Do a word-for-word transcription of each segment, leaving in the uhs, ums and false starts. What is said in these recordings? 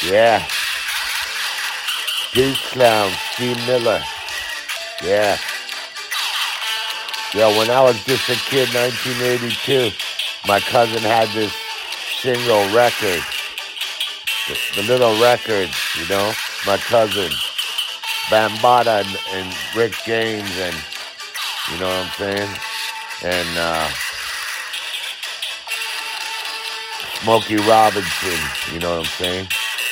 Yeah. Peace Clown, Steve Miller. Yeah. Yeah, when I was just a kid, nineteen eighty-two, my cousin had this single record. The, the little record, you know? My cousin. Bambaataa and, and Rick James and, you know what I'm saying? And uh, Smokey Robinson, you know what I'm saying?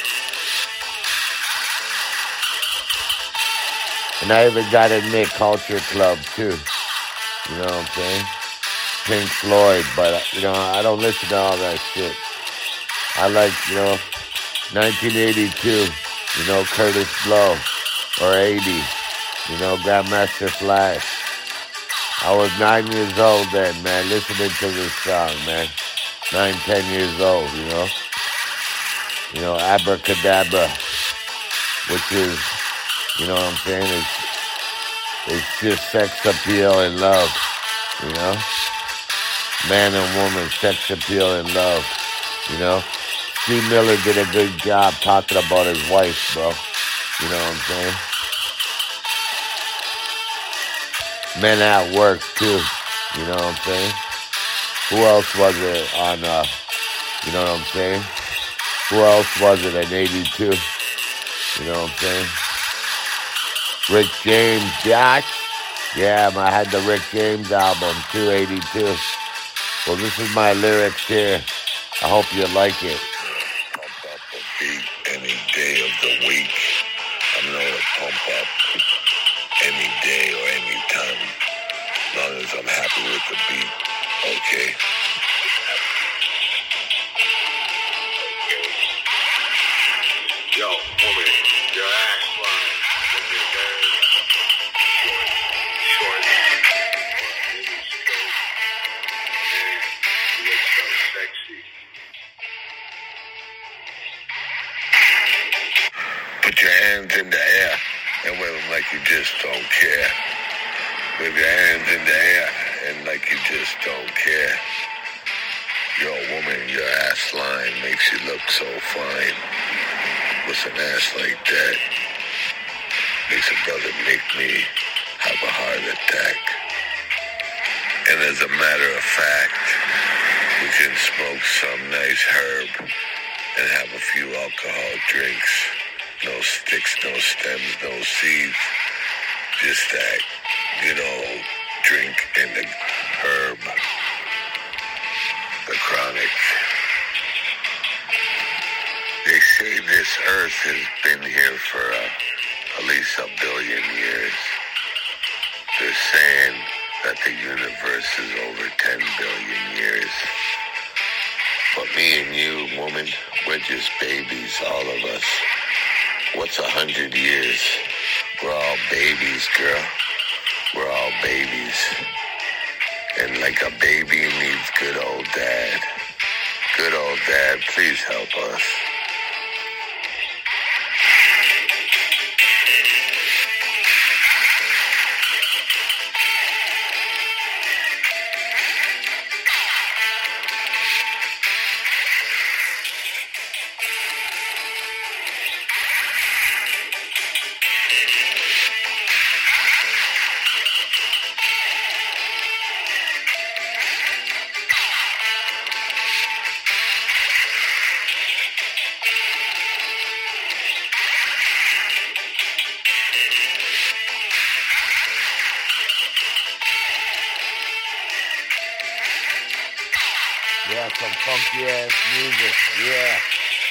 And I even got in Nick Culture Club too, you know what I'm saying? Pink Floyd, but you know, I don't listen to all that shit. I like, you know, nineteen eighty-two, you know, Curtis Blow, or eighty, you know, Grandmaster Flash. I was nine years old then, man, listening to this song, man. Nine, ten years old, you know. You know, Abracadabra, which is, you know what I'm saying, it's, it's just sex appeal and love, you know. Man and woman, sex appeal and love, you know. Steve Miller did a good job talking about his wife, bro. You know what I'm saying? Men at work, too. You know what I'm saying? Who else was it on, uh, you know what I'm saying? Who else was it in eighty-two? You know what I'm saying? Rick James, Jack. Yeah, I had the Rick James album, two eighty-two. Well, this is my lyrics here. I hope you like it. Pump up a beat any day of the week. I'm known to pump up any day or any time, as long as I'm happy with the beat. Okay. Yo, woman, your ass line. With your hair short, short, mini skirt, and you look so sexy. Put your hands in the air and wave them like you just don't care. Wave your hands in the air and like you just don't care. Yo, woman, your ass line makes you look so fine. With an ass like that, makes a brother make me have a heart attack. And as a matter of fact, we can smoke some nice herb and have a few alcohol drinks. No sticks, no stems, no seeds. Just that good old drink and the herb. The chronic. They say this earth has been here for uh, at least a billion years. They're saying that the universe is over ten billion years. But me and you, woman, we're just babies, all of us. What's a hundred years? We're all babies, girl. We're all babies. And like a baby needs good old dad. Good old dad, please help us. Yeah, some funky ass music. Yeah.